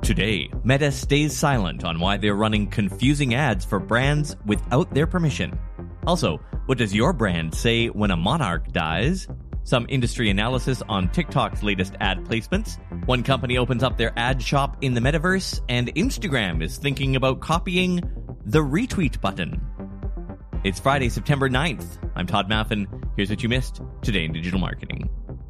Today, Meta stays silent on why they're running confusing ads for brands without their permission. Also, what does your brand say when a monarch dies? Some industry analysis on TikTok's latest ad placements. One company opens up their ad shop in the metaverse, and Instagram is thinking about copying the retweet button. It's Friday, September 9th. I'm Todd Maffin. Here's what you missed today in digital marketing.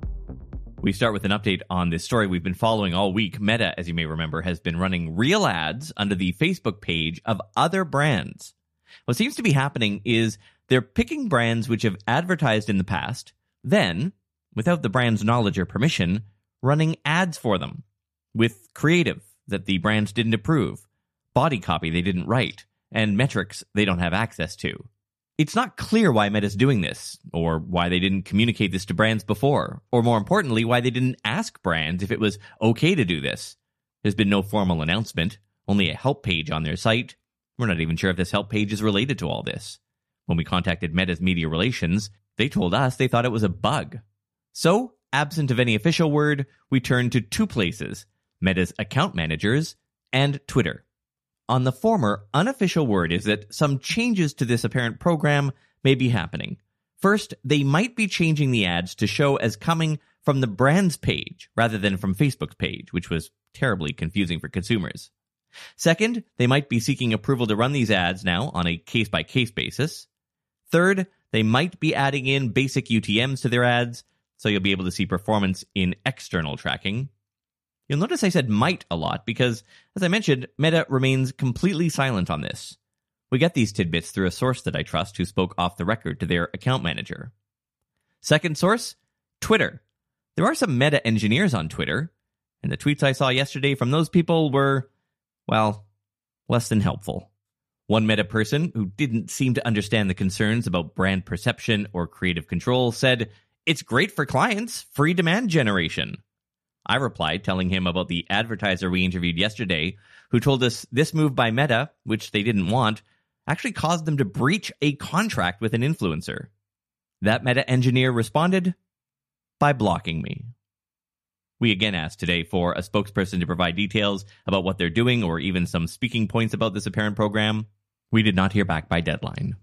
We start with an update on this story we've been following all week. Meta, as you may remember, has been running real ads under the Facebook page of other brands. What seems to be happening is they're picking brands which have advertised in the past, then, without the brand's knowledge or permission, running ads for them with creative that the brands didn't approve, body copy they didn't write, and metrics they don't have access to. It's not clear why Meta's doing this, or why they didn't communicate this to brands before, or more importantly, why they didn't ask brands if it was okay to do this. There's been no formal announcement, only a help page on their site. We're not even sure if this help page is related to all this. When we contacted Meta's media relations, they told us they thought it was a bug. So, absent of any official word, we turned to two places, Meta's account managers and Twitter. On the former, unofficial word is that some changes to this apparent program may be happening. First, they might be changing the ads to show as coming from the brand's page rather than from Facebook's page, which was terribly confusing for consumers. Second, they might be seeking approval to run these ads now on a case-by-case basis. Third, they might be adding in basic UTMs to their ads, so you'll be able to see performance in external tracking. You'll notice I said might a lot because, as I mentioned, Meta remains completely silent on this. We get these tidbits through a source that I trust who spoke off the record to their account manager. Second source, Twitter. There are some Meta engineers on Twitter, and the tweets I saw yesterday from those people were, well, less than helpful. One Meta person, who didn't seem to understand the concerns about brand perception or creative control, said, "It's great for clients, free demand generation." I replied, telling him about the advertiser we interviewed yesterday, who told us this move by Meta, which they didn't want, actually caused them to breach a contract with an influencer. That Meta engineer responded by blocking me. We again asked today for a spokesperson to provide details about what they're doing or even some speaking points about this apparent program. We did not hear back by deadline.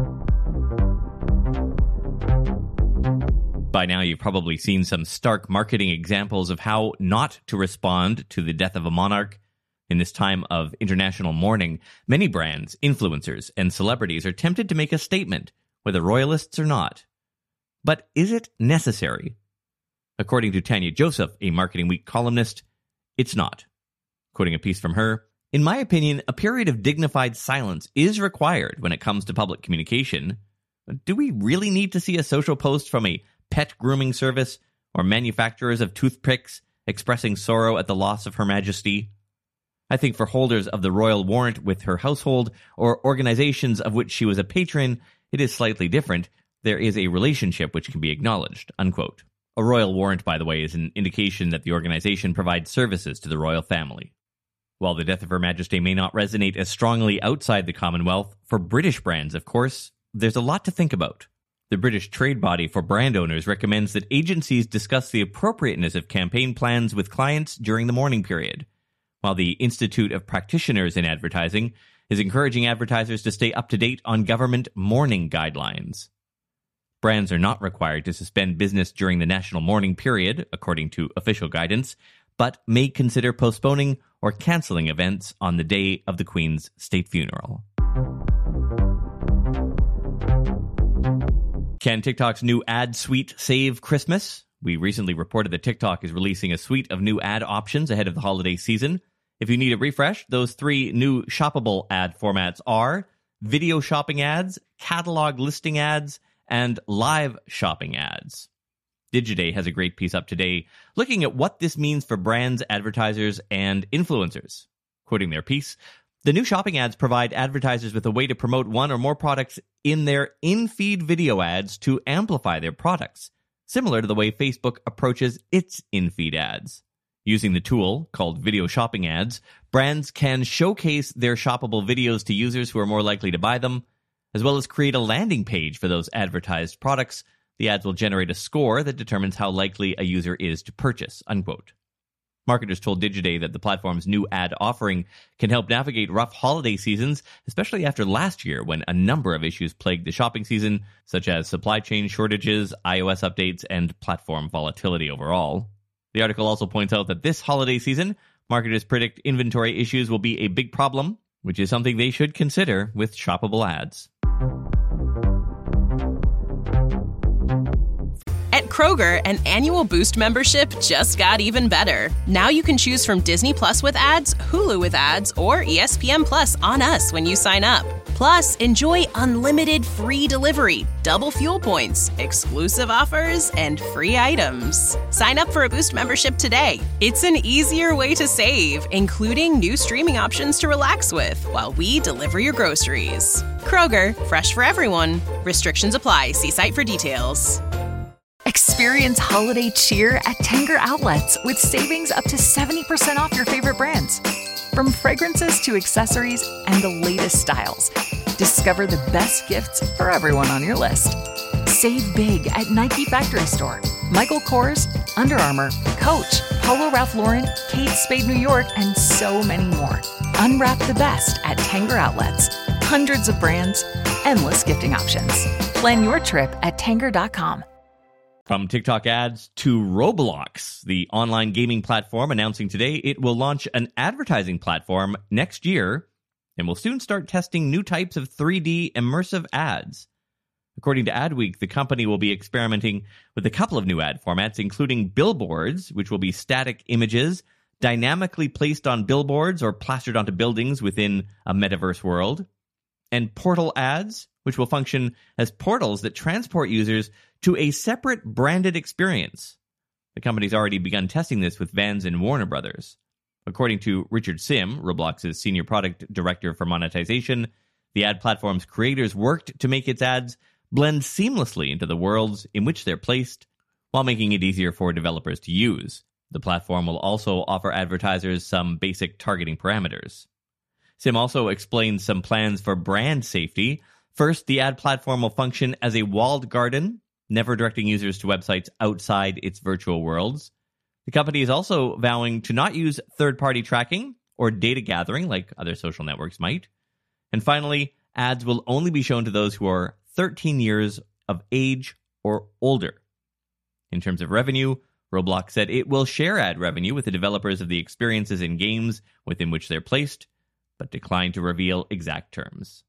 By now, you've probably seen some stark marketing examples of how not to respond to the death of a monarch. In this time of international mourning, many brands, influencers, and celebrities are tempted to make a statement, whether royalists or not. But is it necessary? According to Tanya Joseph, a Marketing Week columnist, it's not. Quoting a piece from her, "In my opinion, a period of dignified silence is required when it comes to public communication. Do we really need to see a social post from a pet grooming service or manufacturers of toothpicks expressing sorrow at the loss of Her Majesty? I think for holders of the royal warrant with her household or organizations of which she was a patron, it is slightly different. There is a relationship which can be acknowledged," unquote. A royal warrant, by the way, is an indication that the organization provides services to the royal family. While the death of Her Majesty may not resonate as strongly outside the Commonwealth, for British brands, of course, there's a lot to think about. The British Trade Body for Brand Owners recommends that agencies discuss the appropriateness of campaign plans with clients during the mourning period, while the Institute of Practitioners in Advertising is encouraging advertisers to stay up to date on government mourning guidelines. Brands are not required to suspend business during the national mourning period, according to official guidance, but may consider postponing or cancelling events on the day of the Queen's state funeral. Can TikTok's new ad suite save Christmas? We recently reported that TikTok is releasing a suite of new ad options ahead of the holiday season. If you need a refresh, those three new shoppable ad formats are video shopping ads, catalog listing ads, and live shopping ads. Digiday has a great piece up today looking at what this means for brands, advertisers, and influencers. Quoting their piece, "The new shopping ads provide advertisers with a way to promote one or more products in their in-feed video ads to amplify their products, similar to the way Facebook approaches its in-feed ads. Using the tool, called video shopping ads, brands can showcase their shoppable videos to users who are more likely to buy them, as well as create a landing page for those advertised products. The ads will generate a score that determines how likely a user is to purchase," unquote. Marketers told Digiday that the platform's new ad offering can help navigate rough holiday seasons, especially after last year when a number of issues plagued the shopping season, such as supply chain shortages, iOS updates, and platform volatility overall. The article also points out that this holiday season, marketers predict inventory issues will be a big problem, which is something they should consider with shoppable ads. At Kroger, an annual Boost membership just got even better. Now you can choose from Disney Plus with ads, Hulu with ads, or ESPN Plus on us when you sign up. Plus, enjoy unlimited free delivery, double fuel points, exclusive offers, and free items. Sign up for a Boost membership today. It's an easier way to save, including new streaming options to relax with while we deliver your groceries. Kroger, fresh for everyone. Restrictions apply. See site for details. Experience holiday cheer at Tanger Outlets with savings up to 70% off your favorite brands. From fragrances to accessories and the latest styles, discover the best gifts for everyone on your list. Save big at Nike Factory Store, Michael Kors, Under Armour, Coach, Polo Ralph Lauren, Kate Spade New York, and so many more. Unwrap the best at Tanger Outlets. Hundreds of brands, endless gifting options. Plan your trip at Tanger.com. From TikTok ads to Roblox, the online gaming platform announcing today it will launch an advertising platform next year and will soon start testing new types of 3D immersive ads. According to Adweek, the company will be experimenting with a couple of new ad formats, including billboards, which will be static images dynamically placed on billboards or plastered onto buildings within a metaverse world, and portal ads, which will function as portals that transport users to a separate branded experience. The company's already begun testing this with Vans and Warner Brothers. According to Richard Sim, Roblox's senior product director for monetization, the ad platform's creators worked to make its ads blend seamlessly into the worlds in which they're placed, while making it easier for developers to use. The platform will also offer advertisers some basic targeting parameters. Sim also explains some plans for brand safety. First, the ad platform will function as a walled garden, never directing users to websites outside its virtual worlds. The company is also vowing to not use third-party tracking or data gathering like other social networks might. And finally, ads will only be shown to those who are 13 years of age or older. In terms of revenue, Roblox said it will share ad revenue with the developers of the experiences and games within which they're placed, but declined to reveal exact terms.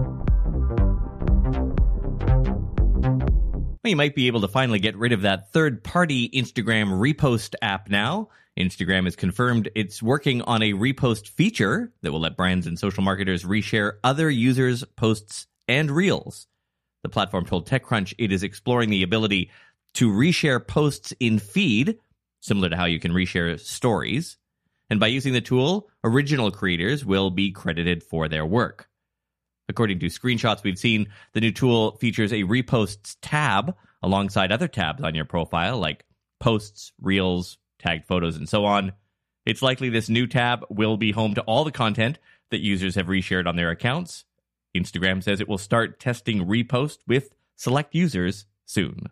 Well, you might be able to finally get rid of that third-party Instagram repost app now. Instagram has confirmed it's working on a repost feature that will let brands and social marketers reshare other users' posts and reels. The platform told TechCrunch it is exploring the ability to reshare posts in feed, similar to how you can reshare stories. And by using the tool, original creators will be credited for their work. According to screenshots we've seen, the new tool features a reposts tab alongside other tabs on your profile, like posts, reels, tagged photos, and so on. It's likely this new tab will be home to all the content that users have reshared on their accounts. Instagram says it will start testing repost with select users soon.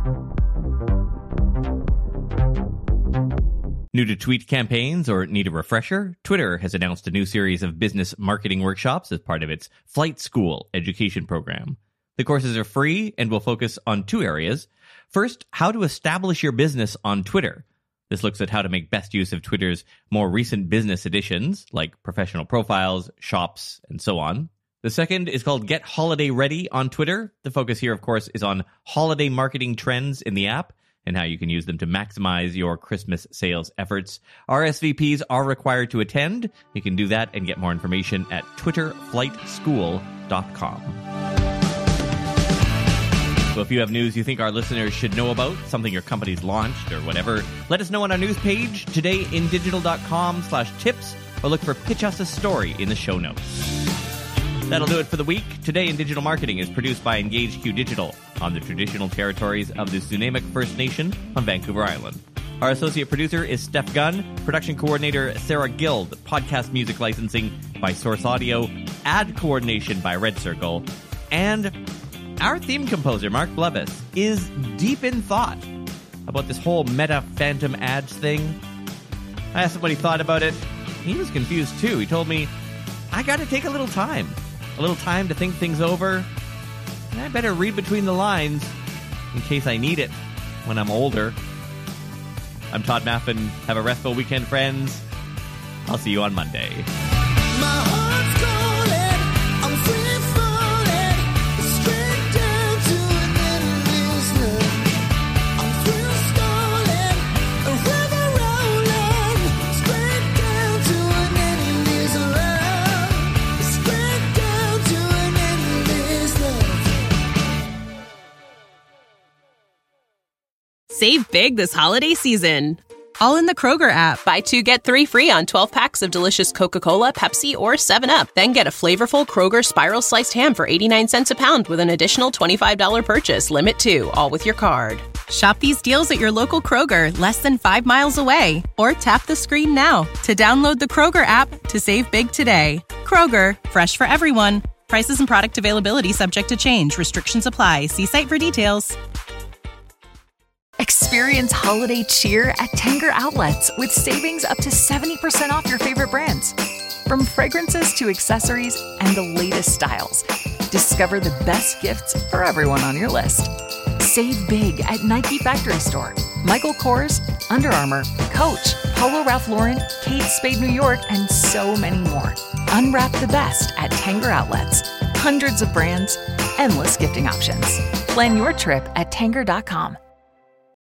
New to tweet campaigns or need a refresher? Twitter has announced a new series of business marketing workshops as part of its Flight School education program. The courses are free and will focus on two areas. First, how to establish your business on Twitter. This looks at how to make best use of Twitter's more recent business additions, like professional profiles, shops, and so on. The second is called Get Holiday Ready on Twitter. The focus here, of course, is on holiday marketing trends in the app and how you can use them to maximize your Christmas sales efforts. RSVPs are required to attend. You can do that and get more information at twitterflightschool.com. So if you have news you think our listeners should know about, something your company's launched or whatever, let us know on our news page, todayindigital.com/tips, or look for Pitch Us a Story in the show notes. That'll do it for the week. Today in Digital Marketing is produced by EngageQ Digital on the traditional territories of the Tsunamic First Nation on Vancouver Island. Our associate producer is Steph Gunn, production coordinator Sarah Guild, podcast music licensing by Source Audio, ad coordination by Red Circle, and our theme composer, Mark Blevis, is deep in thought about this whole Meta Phantom ads thing. I asked him what he thought about it. He was confused too. He told me, I got to take a little time to think things over. And I better read between the lines in case I need it when I'm older. I'm Todd Maffin. Have a restful weekend, friends. I'll see you on Monday. My heart's calling, I'm free falling, straight down to an endless love. I'm through stalling, a river rolling, straight down to an endless love. Straight down to an endless love. Save big this holiday season. All in the Kroger app. Buy 2, get 3 free on 12 packs of delicious Coca-Cola, Pepsi, or 7-Up. Then get a flavorful Kroger Spiral Sliced Ham for 89 cents a pound with an additional $25 purchase. Limit 2, all with your card. Shop these deals at your local Kroger, less than 5 miles away. Or tap the screen now to download the Kroger app to save big today. Kroger, fresh for everyone. Prices and product availability subject to change. Restrictions apply. See site for details. Experience holiday cheer at Tanger Outlets with savings up to 70% off your favorite brands. From fragrances to accessories and the latest styles, discover the best gifts for everyone on your list. Save big at Nike Factory Store, Michael Kors, Under Armour, Coach, Polo Ralph Lauren, Kate Spade New York, and so many more. Unwrap the best at Tanger Outlets. Hundreds of brands, endless gifting options. Plan your trip at Tanger.com.